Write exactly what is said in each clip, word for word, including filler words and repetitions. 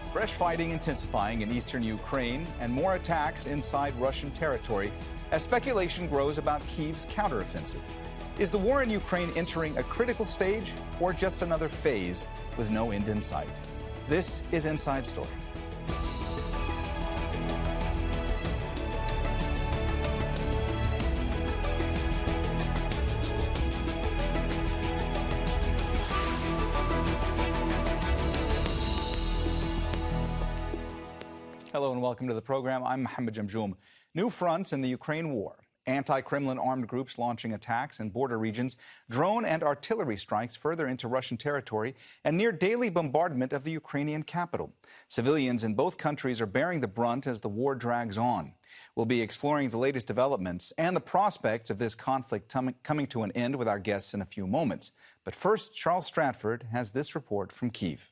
Fresh fighting intensifying in eastern Ukraine and more attacks inside Russian territory as speculation grows about Kyiv's counteroffensive. Is the war in Ukraine entering a critical stage or just another phase with no end in sight? This is Inside Story. Hello and welcome to the program. I'm Mohammed Jamjoom. New fronts in the Ukraine war. Anti-Kremlin armed groups launching attacks in border regions, drone and artillery strikes further into Russian territory, and near daily bombardment of the Ukrainian capital. Civilians in both countries are bearing the brunt as the war drags on. We'll be exploring the latest developments and the prospects of this conflict coming to an end with our guests in a few moments. But first, Charles Stratford has this report from Kyiv.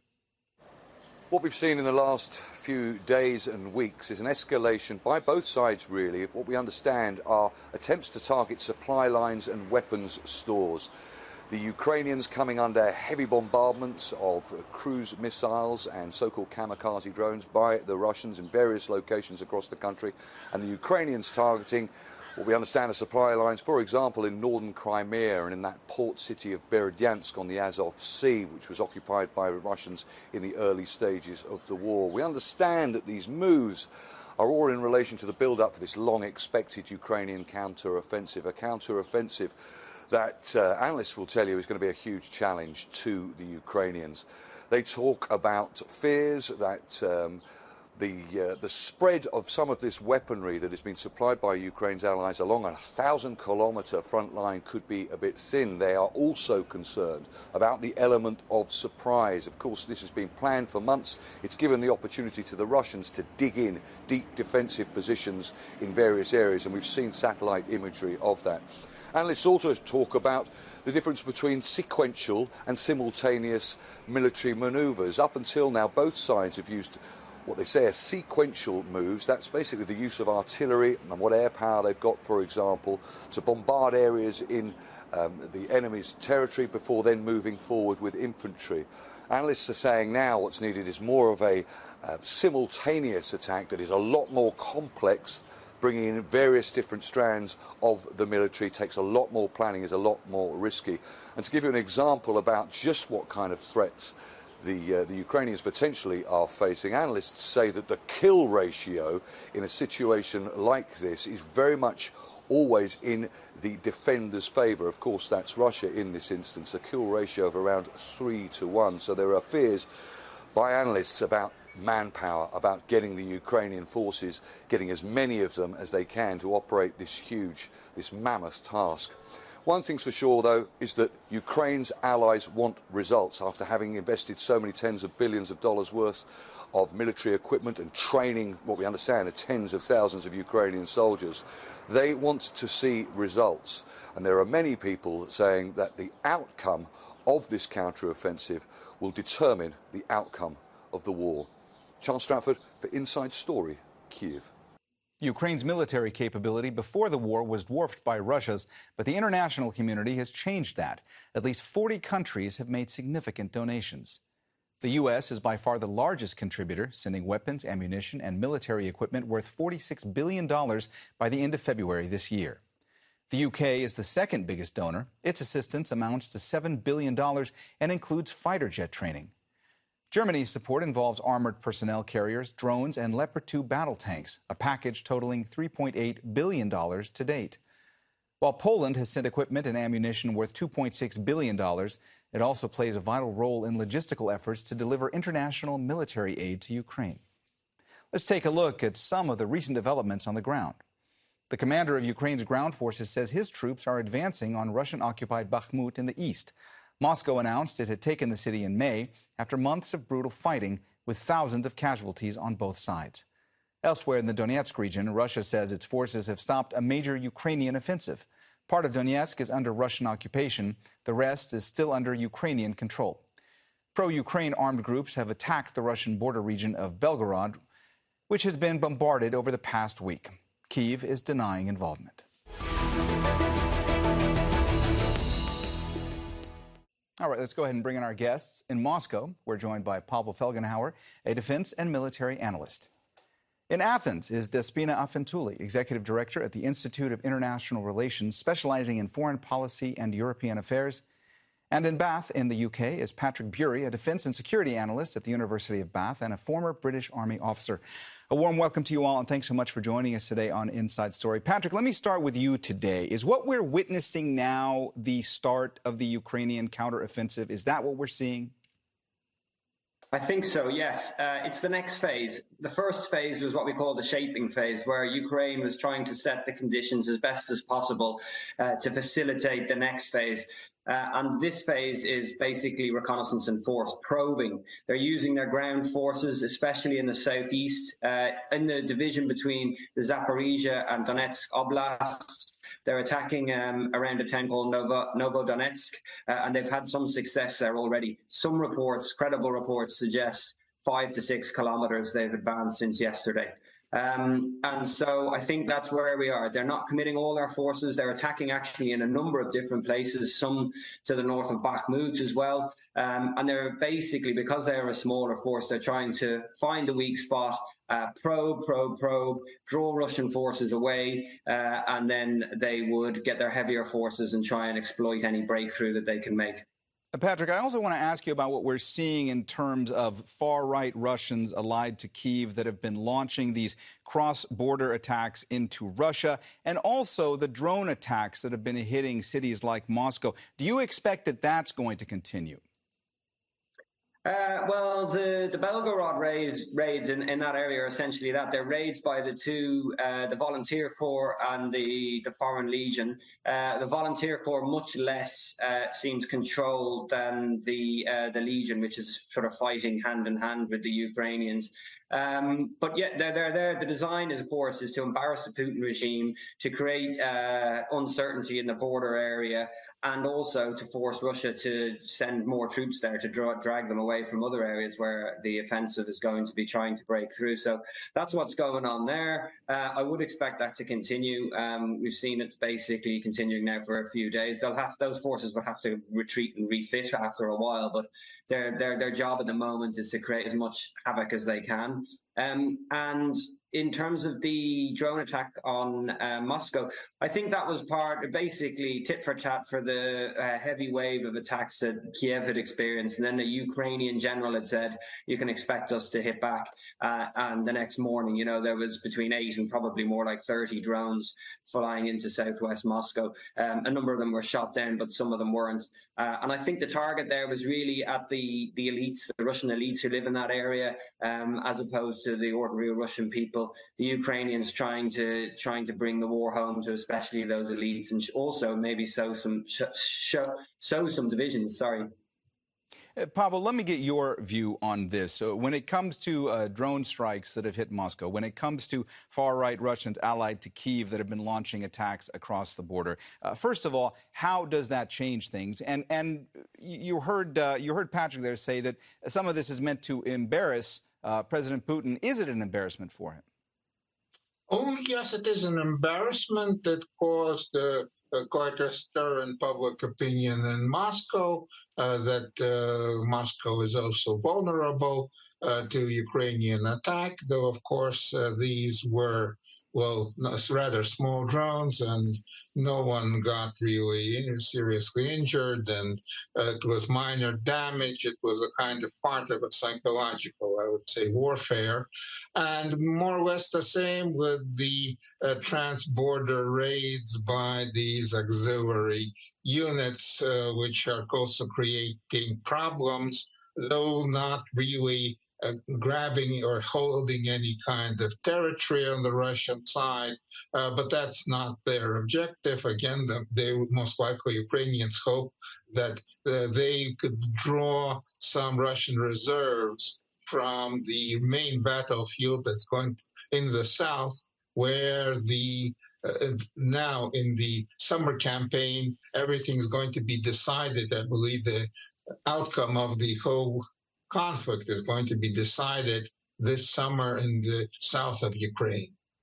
What we've seen in the last few days and weeks is an escalation by both sides, really, of what we understand are attempts to target supply lines and weapons stores. The Ukrainians coming under heavy bombardments of cruise missiles and so-called kamikaze drones by the Russians in various locations across the country, and the Ukrainians targeting what we understand are supply lines, for example, in northern Crimea and in that port city of Berdyansk on the Azov Sea, which was occupied by the Russians in the early stages of the war. We understand that these moves are all in relation to the build-up for this long-expected Ukrainian counter-offensive, a counter-offensive that uh, analysts will tell you is going to be a huge challenge to the Ukrainians. They talk about fears that um, The, uh, the spread of some of this weaponry that has been supplied by Ukraine's allies along a thousand kilometre front line could be a bit thin. They are also concerned about the element of surprise. Of course, this has been planned for months. It's given the opportunity to the Russians to dig in deep defensive positions in various areas, and we've seen satellite imagery of that. Analysts also talk about the difference between sequential and simultaneous military manoeuvres. Up until now, both sides have used what they say are sequential moves. That's basically the use of artillery and what air power they've got, for example, to bombard areas in um, the enemy's territory before then moving forward with infantry. Analysts are saying now what's needed is more of a uh, simultaneous attack that is a lot more complex, bringing in various different strands of the military, takes a lot more planning, is a lot more risky. And to give you an example about just what kind of threats The, uh, the Ukrainians potentially are facing, analysts say that the kill ratio in a situation like this is very much always in the defender's favour. Of course, that's Russia in this instance, a kill ratio of around three to one. So there are fears by analysts about manpower, about getting the Ukrainian forces, getting as many of them as they can to operate this huge, this mammoth task. One thing's for sure, though, is that Ukraine's allies want results after having invested so many tens of billions of dollars worth of military equipment and training what we understand are tens of thousands of Ukrainian soldiers. They want to see results. And there are many people saying that the outcome of this counter-offensive will determine the outcome of the war. Charles Stratford for Inside Story, Kyiv. Ukraine's military capability before the war was dwarfed by Russia's, but the international community has changed that. At least forty countries have made significant donations. The U S is by far the largest contributor, sending weapons, ammunition, and military equipment worth forty-six billion dollars by the end of February this year. The U K is the second biggest donor. Its assistance amounts to seven billion dollars and includes fighter jet training. Germany's support involves armored personnel carriers, drones, and Leopard two battle tanks, a package totaling three point eight billion dollars to date. While Poland has sent equipment and ammunition worth two point six billion dollars, it also plays a vital role in logistical efforts to deliver international military aid to Ukraine. Let's take a look at some of the recent developments on the ground. The commander of Ukraine's ground forces says his troops are advancing on Russian-occupied Bakhmut in the east. Moscow announced it had taken the city in May after months of brutal fighting with thousands of casualties on both sides. Elsewhere in the Donetsk region, Russia says its forces have stopped a major Ukrainian offensive. Part of Donetsk is under Russian occupation. The rest is still under Ukrainian control. Pro-Ukraine armed groups have attacked the Russian border region of Belgorod, which has been bombarded over the past week. Kyiv is denying involvement. All right, let's go ahead and bring in our guests. In Moscow, we're joined by Pavel Felgenhauer, a defense and military analyst. In Athens is Despina Afentouli, executive director at the Institute of International Relations, specializing in foreign policy and European affairs. And in Bath, in the U K, is Patrick Bury, a defense and security analyst at the University of Bath and a former British Army officer. A warm welcome to you all, and thanks so much for joining us today on Inside Story. Patrick, let me start with you today. Is what we're witnessing now the start of the Ukrainian counteroffensive? Is that what we're seeing? I think so, yes. Uh, it's the next phase. The first phase was what we call the shaping phase, where Ukraine was trying to set the conditions as best as possible uh, to facilitate the next phase. Uh, and this phase is basically reconnaissance and force probing. They're using their ground forces, especially in the southeast, uh, in the division between the Zaporizhia and Donetsk oblasts. They're attacking um, around a town called Novo, Novodonetsk, uh, and they've had some success there already. Some reports, credible reports, suggest five to six kilometers they've advanced since yesterday. Um, and so I think that's where we are. They're not committing all their forces. They're attacking actually in a number of different places, some to the north of Bakhmut as well. Um, and they're basically, because they are a smaller force, they're trying to find a weak spot, uh, probe, probe, probe, draw Russian forces away, uh, and then they would get their heavier forces and try and exploit any breakthrough that they can make. Patrick, I also want to ask you about what we're seeing in terms of far-right Russians allied to Kyiv that have been launching these cross-border attacks into Russia, and also the drone attacks that have been hitting cities like Moscow. Do you expect that that's going to continue? Uh, well, the, the Belgorod raids, raids in, in that area are essentially that. They're raids by the two, uh, the Volunteer Corps and the, the Foreign Legion. Uh, the Volunteer Corps much less uh, seems controlled than the, uh, the Legion, which is sort of fighting hand in hand with the Ukrainians. Um, but yet they're, they're there. The design, is, of course, is to embarrass the Putin regime, to create uh, uncertainty in the border area, and also to force Russia to send more troops there to draw, drag them away from other areas where the offensive is going to be trying to break through. So that's what's going on there. Uh, I would expect that to continue. Um, we've seen it basically continuing now for a few days. They'll have those forces will have to retreat and refit after a while, but their their their job at the moment is to create as much havoc as they can. Um, and in terms of the drone attack on uh, Moscow, I think that was part, basically tit for tat for the uh, heavy wave of attacks that Kiev had experienced. And then the Ukrainian general had said, you can expect us to hit back. Uh, and the next morning, you know, there was between eight and probably more like thirty drones flying into southwest Moscow. Um, a number of them were shot down, but some of them weren't. Uh, and I think the target there was really at the, the elites, the Russian elites who live in that area, um, as opposed to the ordinary Russian people. The Ukrainians trying to trying to bring the war home to especially those elites, and also maybe sow some sh sh sow some divisions. Sorry. Uh, Pavel, let me get your view on this. So when it comes to uh, drone strikes that have hit Moscow, when it comes to far-right Russians allied to Kyiv that have been launching attacks across the border, uh, first of all, how does that change things? And and you heard uh, you heard Patrick there say that some of this is meant to embarrass uh, President Putin. Is it an embarrassment for him? Oh, yes, it is an embarrassment that caused uh, uh, quite a stir in public opinion in Moscow, uh, that uh, Moscow is also vulnerable uh, to Ukrainian attack, though, of course, uh, these were, well, rather small drones, and no one got really seriously injured, and uh, it was minor damage. It was a kind of part of a psychological, I would say, warfare. And more or less the same with the uh, trans-border raids by these auxiliary units, uh, which are also creating problems, though not really Uh, grabbing or holding any kind of territory on the Russian side, uh, but that's not their objective. Again, the, they most likely, Ukrainians hope that uh, they could draw some Russian reserves from the main battlefield that's going in the south, where the uh, now in the summer campaign, everything's going to be decided. I believe the outcome of the whole conflict is going to be decided this summer in the south of Ukraine.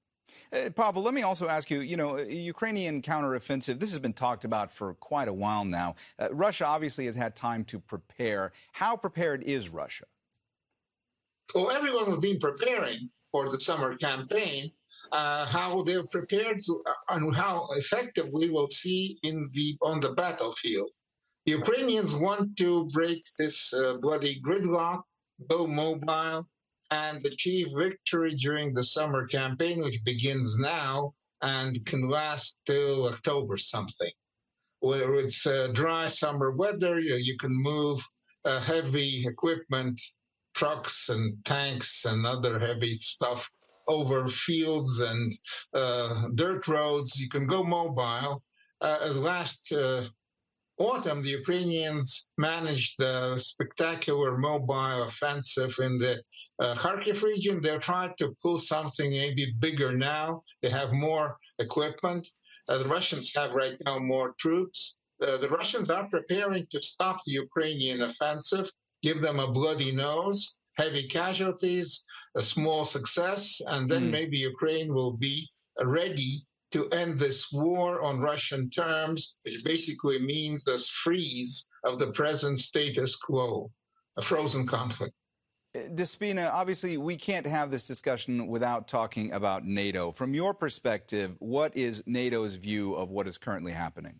Uh, Pavel, let me also ask you, you know, Ukrainian counteroffensive, this has been talked about for quite a while now. Uh, Russia obviously has had time to prepare. How prepared is Russia? Well, everyone has been preparing for the summer campaign. Uh, how they're prepared and how effective we will see in the on the battlefield. The Ukrainians want to break this uh, bloody gridlock, go mobile, and achieve victory during the summer campaign, which begins now and can last till October something. Where it's uh, dry summer weather, you, you can move uh, heavy equipment, trucks and tanks and other heavy stuff over fields and uh, dirt roads. You can go mobile. Uh, last uh, autumn, the Ukrainians managed the spectacular mobile offensive in the uh, Kharkiv region. They're trying to pull something maybe bigger now. They have more equipment. Uh, the Russians have right now more troops. Uh, the Russians are preparing to stop the Ukrainian offensive, give them a bloody nose, heavy casualties, a small success, and then mm. maybe Ukraine will be ready to end this war on Russian terms, which basically means this freeze of the present status quo, a frozen conflict. Despina, obviously we can't have this discussion without talking about NATO. From your perspective, what is NATO's view of what is currently happening?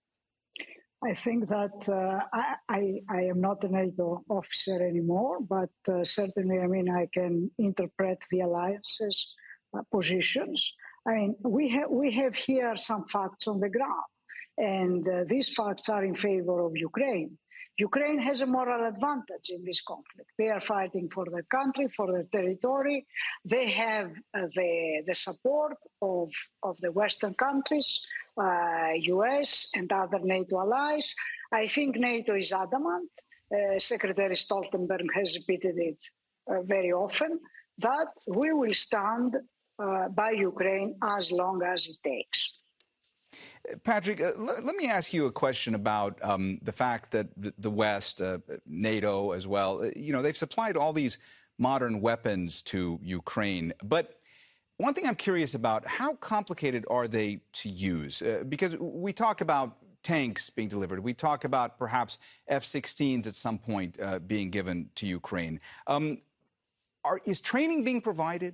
I think that uh, I, I, I am not a NATO officer anymore, but uh, certainly, I mean, I can interpret the alliance's uh, positions. I mean, we have we have here some facts on the ground, and uh, these facts are in favor of Ukraine. Ukraine has a moral advantage in this conflict. They are fighting for their country, for their territory. They have uh, the the support of of the Western countries, uh, U S and other NATO allies. I think NATO is adamant. Uh, Secretary Stoltenberg has repeated it uh, very often that we will stand Uh, by Ukraine as long as it takes. Patrick, uh, let, let me ask you a question about um, the fact that the West, uh, NATO as well, uh, you know, they've supplied all these modern weapons to Ukraine. But one thing I'm curious about, how complicated are they to use? Uh, because we talk about tanks being delivered. We talk about perhaps F sixteens at some point uh, being given to Ukraine. Um, are, is training being provided?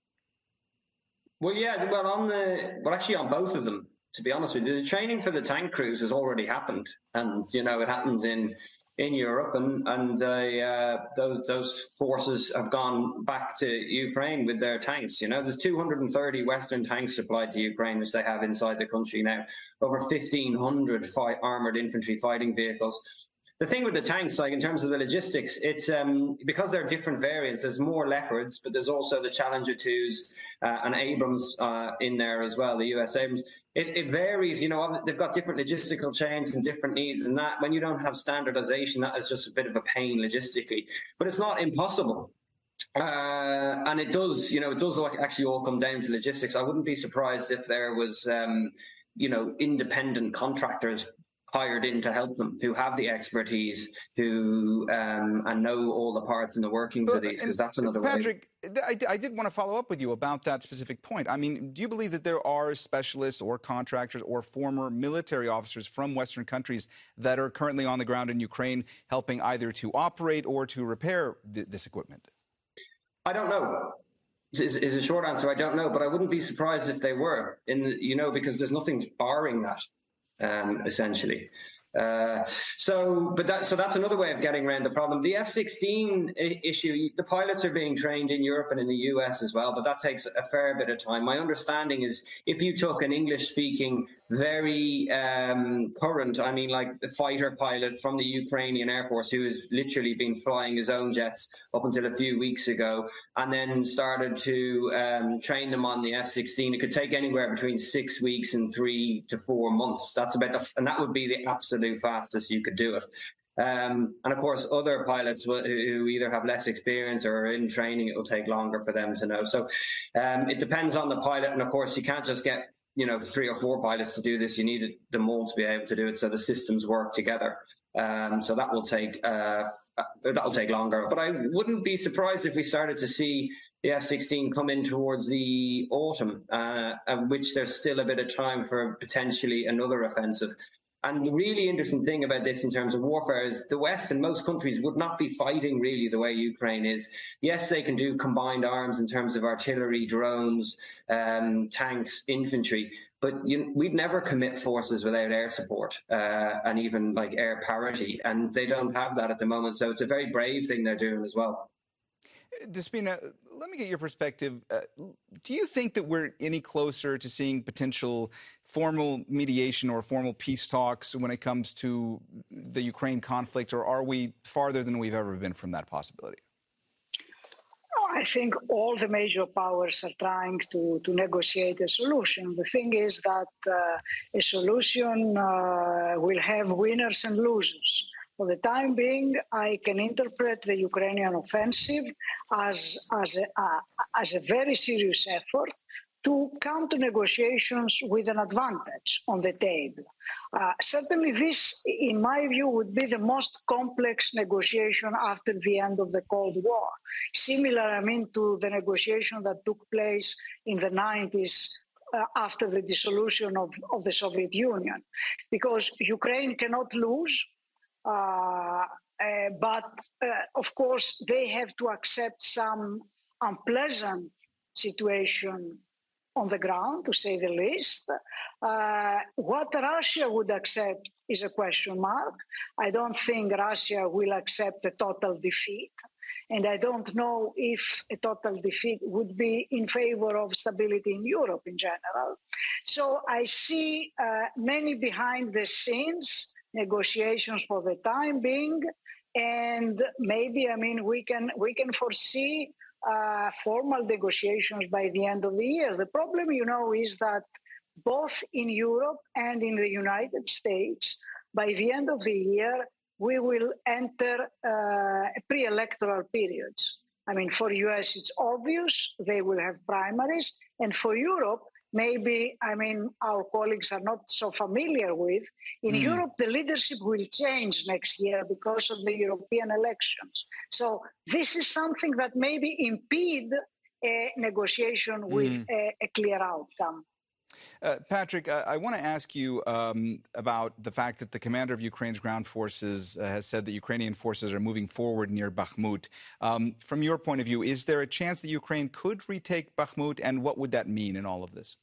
Well, yeah, well, on the, well, actually on both of them, to be honest with you, the training for the tank crews has already happened. And, you know, it happens in, in Europe and, and they, uh, those, those forces have gone back to Ukraine with their tanks. You know, there's two hundred thirty Western tanks supplied to Ukraine, which they have inside the country now, over fifteen hundred fight, armored infantry fighting vehicles. The thing with the tanks, like in terms of the logistics, it's um, because they're different variants. There's more Leopards, but there's also the Challenger twos uh, and Abrams uh, in there as well, the U S Abrams. It, it varies, you know, they've got different logistical chains and different needs, and that when you don't have standardization, that is just a bit of a pain logistically. But it's not impossible. Uh, and it does, you know, it does actually all come down to logistics. I wouldn't be surprised if there was, um, you know, independent contractors hired in to help them, who have the expertise, who um, and know all the parts and the workings well, of these, because that's another Patrick, way. Patrick, I, I did want to follow up with you about that specific point. I mean, do you believe that there are specialists or contractors or former military officers from Western countries that are currently on the ground in Ukraine helping either to operate or to repair th this equipment? I don't know. Is, is a short answer. I don't know, but I wouldn't be surprised if they were, in the, you know, because there's nothing barring that. Um, essentially. Uh, so, but that, so that's another way of getting around the problem. The F sixteen issue, the pilots are being trained in Europe and in the U S as well, but that takes a fair bit of time. My understanding is if you took an English-speaking, very um, current, I mean, like the fighter pilot from the Ukrainian Air Force who has literally been flying his own jets up until a few weeks ago, and then started to um, train them on the F sixteen, it could take anywhere between six weeks and three to four months. That's about, the, and that would be the absolute fastest you could do it. Um, and of course, other pilots who either have less experience or are in training, it will take longer for them to know. So um, it depends on the pilot. And of course, you can't just get, you know, three or four pilots to do this. You need them all to be able to do it so the systems work together. Um, so that will take uh, that will take longer. But I wouldn't be surprised if we started to see, the F sixteen come in towards the autumn, uh, of which there's still a bit of time for potentially another offensive. And the really interesting thing about this in terms of warfare is the West and most countries would not be fighting really the way Ukraine is. Yes, they can do combined arms in terms of artillery, drones, um, tanks, infantry, but you, we'd never commit forces without air support uh, and even like air parity. And they don't have that at the moment. So it's a very brave thing they're doing as well. Despina, let me get your perspective. Uh, do you think that we're any closer to seeing potential formal mediation or formal peace talks when it comes to the Ukraine conflict, or are we farther than we've ever been from that possibility? I think all the major powers are trying to, to negotiate a solution. The thing is that uh, a solution uh, will have winners and losers. For the time being, I can interpret the Ukrainian offensive as, as, a, uh, as a very serious effort to come to negotiations with an advantage on the table. Uh, certainly this, in my view, would be the most complex negotiation after the end of the Cold War. Similar, I mean, to the negotiation that took place in the nineties uh, after the dissolution of, of the Soviet Union, because Ukraine cannot lose. Uh, uh, but, uh, of course, they have to accept some unpleasant situation on the ground, to say the least. Uh, what Russia would accept is a question mark. I don't think Russia will accept a total defeat. And I don't know if a total defeat would be in favor of stability in Europe in general. So I see uh, many behind the scenes negotiations for the time being, and maybe, I mean, we can we can foresee uh, formal negotiations by the end of the year. The problem, you know, is that both in Europe and in the United States, by the end of the year, we will enter uh, pre-electoral periods. I mean, for U S, it's obvious they will have primaries, and for Europe, maybe, I mean, our colleagues are not so familiar with. In mm. Europe, the leadership will change next year because of the European elections. So this is something that maybe impede a negotiation with mm. a, a clear outcome. Uh, Patrick, uh, I want to ask you um, about the fact that the commander of Ukraine's ground forces uh, has said that Ukrainian forces are moving forward near Bakhmut. Um, from your point of view, is there a chance that Ukraine could retake Bakhmut, and what would that mean in all of this?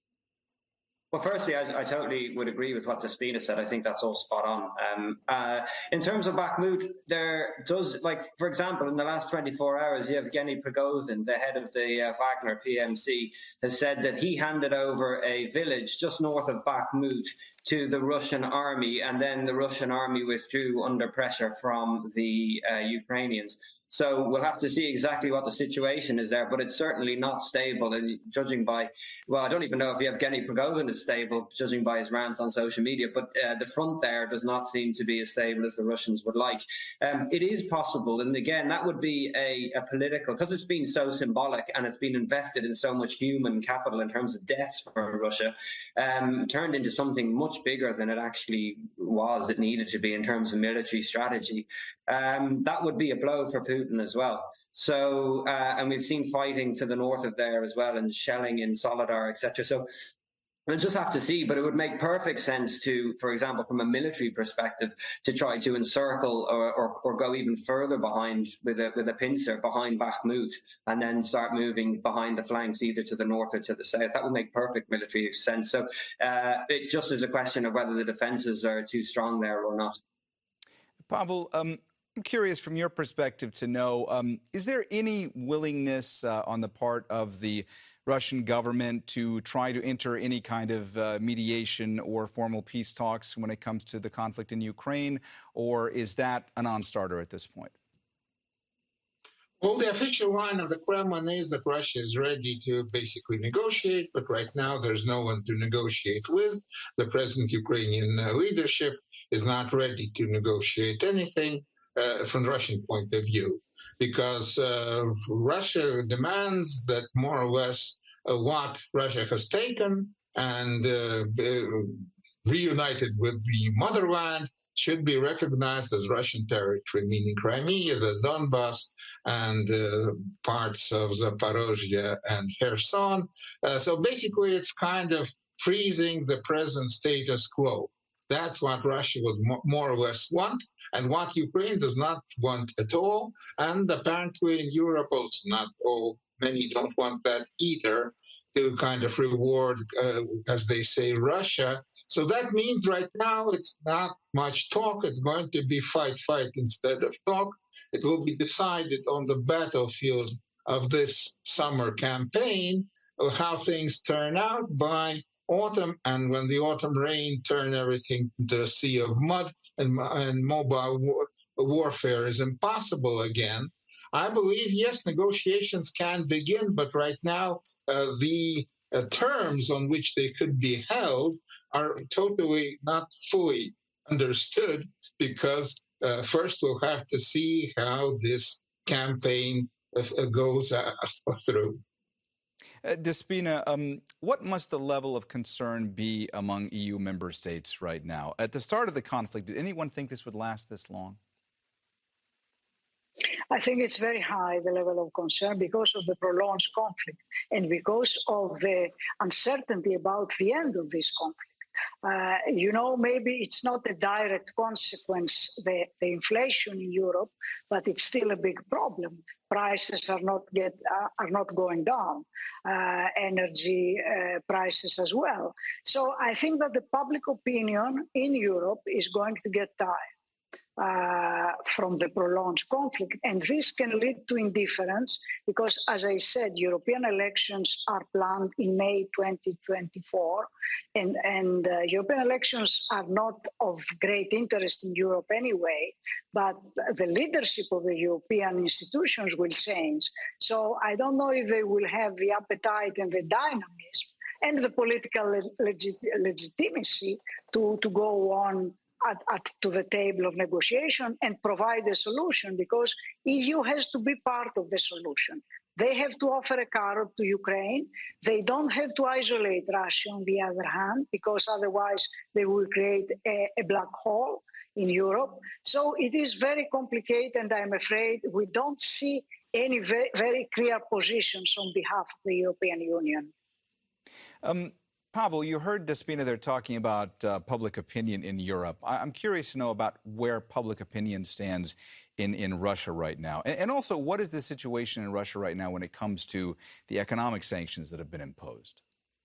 Well, firstly, I, I totally would agree with what Despina said. I think that's all spot on. Um, uh, in terms of Bakhmut, there does, like, for example, in the last twenty-four hours, Yevgeny Prigozhin, the head of the uh, Wagner P M C, has said that he handed over a village just north of Bakhmut to the Russian army, and then the Russian army withdrew under pressure from the uh, Ukrainians. So we'll have to see exactly what the situation is there, but it's certainly not stable. And judging by, well, I don't even know if Yevgeny Prigozhin is stable, judging by his rants on social media, but uh, the front there does not seem to be as stable as the Russians would like. Um, it is possible, and again, that would be a, a political, because it's been so symbolic and it's been invested in so much human capital in terms of deaths for Russia, um, turned into something much bigger than it actually was, it needed to be in terms of military strategy. Um, that would be a blow for Putin as well. So, uh, and we've seen fighting to the north of there as well, and shelling in Solidar, et cetera. So we'll just have to see, but it would make perfect sense to, for example, from a military perspective, to try to encircle or, or, or go even further behind with a, with a pincer behind Bakhmut, and then start moving behind the flanks either to the north or to the south. That would make perfect military sense. So uh, it just is a question of whether the defences are too strong there or not. Pavel, um, I'm curious from your perspective to know, um, is there any willingness uh, on the part of the Russian government to try to enter any kind of uh, mediation or formal peace talks when it comes to the conflict in Ukraine, or is that a non-starter at this point? Well, the official line of the Kremlin is that Russia is ready to basically negotiate, but right now there's no one to negotiate with. The present Ukrainian uh, leadership is not ready to negotiate anything uh, from the Russian point of view, because uh, Russia demands that more or less uh, what Russia has taken and uh, reunited with the motherland, should be recognized as Russian territory, meaning Crimea, the Donbass, and uh, parts of Zaporozhye and Kherson. Uh, so basically, it's kind of freezing the present status quo. That's what Russia would mo- more or less want, and what Ukraine does not want at all. And apparently in Europe also not all, many don't want that either, to kind of reward, uh, as they say, Russia. So that means right now it's not much talk. It's going to be fight, fight instead of talk. It will be decided on the battlefield of this summer campaign, of how things turn out by autumn, and when the autumn rain turn everything into a sea of mud, and, and mobile war, warfare is impossible again. I believe, yes, negotiations can begin, but right now uh, the uh, terms on which they could be held are totally not fully understood, because uh, first we'll have to see how this campaign uh, goes uh, through. Uh, Despina, um, what must the level of concern be among E U member states right now? At the start of the conflict, did anyone think this would last this long? I think it's very high, the level of concern, because of the prolonged conflict and because of the uncertainty about the end of this conflict. Uh, you know, maybe it's not a direct consequence, the, the inflation in Europe, but it's still a big problem. Prices are not get uh, are not going down, uh, energy uh, prices as well. So I think that the public opinion in Europe is going to get tired Uh, from the prolonged conflict. And this can lead to indifference because, as I said, European elections are planned in May twenty twenty-four. And, and uh, European elections are not of great interest in Europe anyway, but the leadership of the European institutions will change. So I don't know if they will have the appetite and the dynamism and the political legit- legitimacy to, to go on At, at, to the table of negotiation and provide a solution, because E U has to be part of the solution. They have to offer a carrot to Ukraine. They don't have to isolate Russia, on the other hand, because otherwise they will create a, a black hole in Europe. So it is very complicated, and I'm afraid we don't see any very, very clear positions on behalf of the European Union. Um, Pavel, you heard Despina there talking about uh, public opinion in Europe. I- I'm curious to know about where public opinion stands in, in Russia right now. And, and also, what is the situation in Russia right now when it comes to the economic sanctions that have been imposed?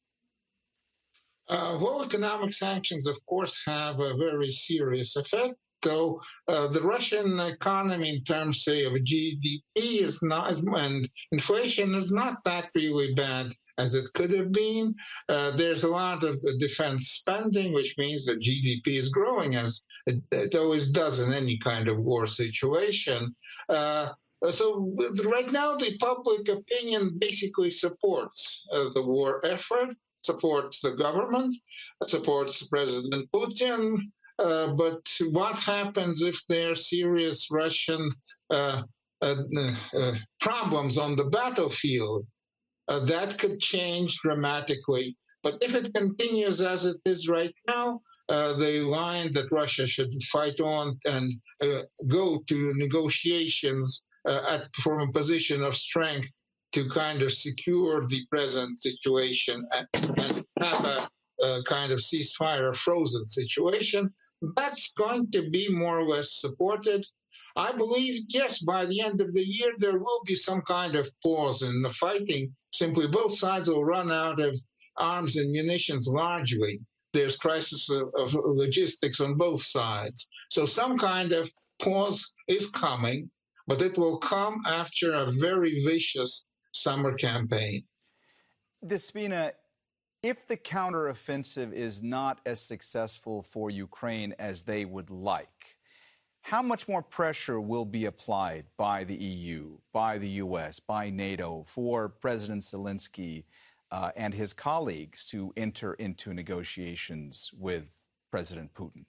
Uh, well, economic sanctions, of course, have a very serious effect. Though uh, the Russian economy, in terms, say, of G D P, is not, and inflation is not that really bad as it could have been. Uh, there's a lot of defense spending, which means that G D P is growing, as it, it always does in any kind of war situation. Uh, so right now, the public opinion basically supports uh, the war effort, supports the government, supports President Putin. Uh, but what happens if there are serious Russian uh, uh, uh, problems on the battlefield? Uh, that could change dramatically. But if it continues as it is right now, uh, the line that Russia should fight on and uh, go to negotiations uh, at, from a position of strength to kind of secure the present situation and, and have a, a kind of ceasefire, a frozen situation, that's going to be more or less supported. I believe, yes, by the end of the year, there will be some kind of pause in the fighting. Simply, both sides will run out of arms and munitions largely. There's crisis of, of logistics on both sides. So some kind of pause is coming, but it will come after a very vicious summer campaign. Despina, if the counteroffensive is not as successful for Ukraine as they would like, how much more pressure will be applied by the E U, by the U S, by NATO for President Zelensky uh, and his colleagues to enter into negotiations with President Putin?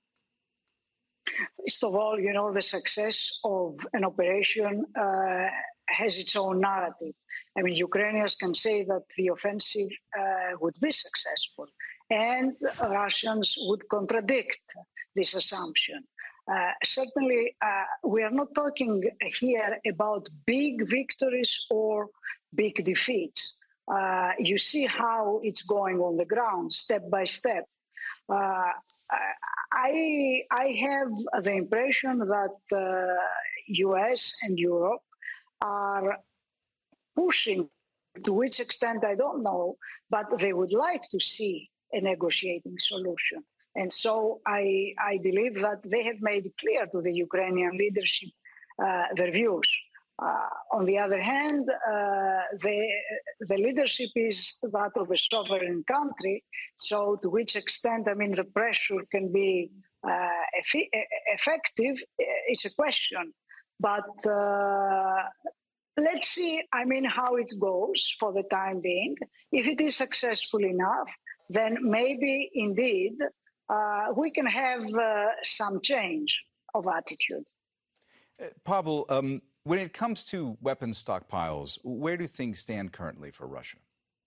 First of all, you know, the success of an operation uh, has its own narrative. I mean, Ukrainians can say that the offensive uh, would be successful. and Russians would contradict this assumption. Uh, certainly, uh, we are not talking here about big victories or big defeats. Uh, you see how it's going on the ground, step by step. Uh, I, I have the impression that the uh, U S and Europe are pushing, to which extent I don't know, but they would like to see a negotiating solution. And so I, I believe that they have made clear to the Ukrainian leadership uh, their views. Uh, on the other hand, uh, the, the leadership is that of a sovereign country, so to which extent, I mean, the pressure can be uh, eff- effective, it's a question. But uh, let's see, I mean, how it goes for the time being. If it is successful enough, then maybe indeed uh, we can have uh, some change of attitude. Uh, Pavel, um, when it comes to weapons stockpiles, where do things stand currently for Russia?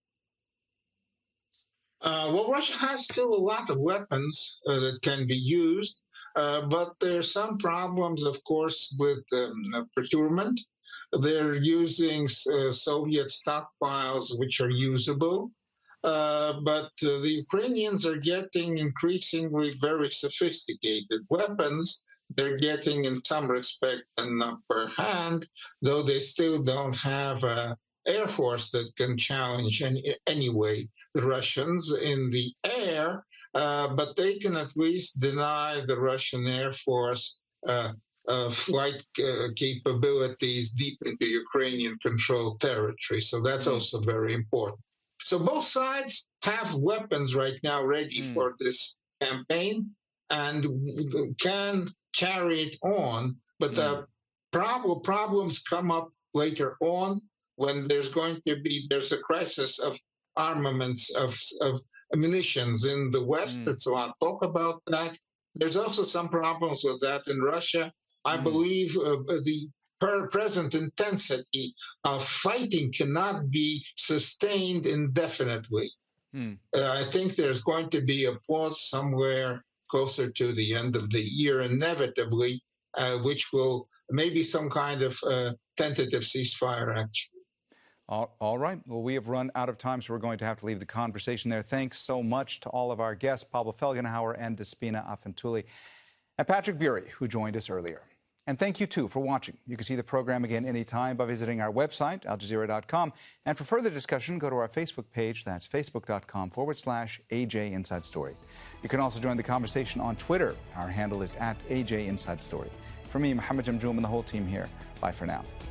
Uh, well, Russia has still a lot of weapons uh, that can be used, uh, but there are some problems, of course, with um, procurement. They're using uh, Soviet stockpiles which are usable, uh, but uh, the Ukrainians are getting increasingly very sophisticated weapons. They're getting, in some respect, an upper hand, though they still don't have an air force that can challenge any, anyway the Russians in the air, uh, but they can at least deny the Russian Air Force uh, uh, flight uh, capabilities deep into Ukrainian-controlled territory. So that's mm. also very important. So both sides have weapons right now ready mm. for this campaign and can carry it on, but the mm. prob- problems come up later on when there's going to be, there's a crisis of armaments, of, of munitions in the West. Mm. It's a lot of talk about that. There's also some problems with that in Russia. I mm. believe uh, the per present intensity of fighting cannot be sustained indefinitely. Mm. Uh, I think there's going to be a pause somewhere closer to the end of the year, inevitably, uh, which will maybe some kind of uh, tentative ceasefire action. All, all right. Well, we have run out of time, so we're going to have to leave the conversation there. Thanks so much to all of our guests, Pavel Felgenhauer and Despina Afantuli, and Patrick Bury, who joined us earlier. And thank you, too, for watching. You can see the program again anytime by visiting our website, al jazeera dot com. And for further discussion, go to our Facebook page. That's facebook.com forward slash AJ Inside Story. You can also join the conversation on Twitter. Our handle is at A J Inside Story. For me, Mohammed Jamjoom, and the whole team here, bye for now.